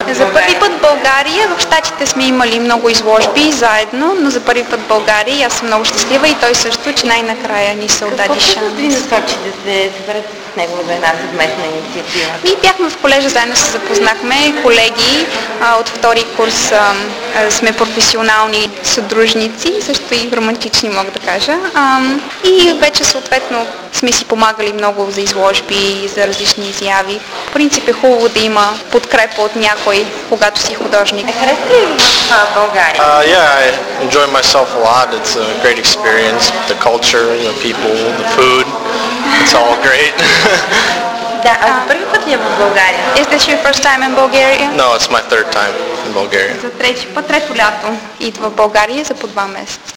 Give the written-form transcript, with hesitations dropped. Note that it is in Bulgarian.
За първи път в България, в Щатите сме имали много изложби заедно, но за първи път в България и аз съм много щастлива и той също, че най-накрая ни се отдаде шанс. Какво ви насочи да се съберете с него за една съвместна инициатива? Ние бяхме в колежа, заедно се запознахме, колеги от втори курс сме професионални съдружници, също и романтични мога да кажа. И вече съответно сме си помагали много за изложби, за различни изяви. В принцип е хубаво да има подкрепа от някой, когато си художник. Харесва ли ви в България? Yeah, I enjoy myself a lot. It's a great experience. The culture, the people, the food. It's all great. Да, а за първи път ли е в България? Is this your first time in Bulgaria? No, it's my third time in Bulgaria. За трети път, трето лято идва в България за по 2 месеца.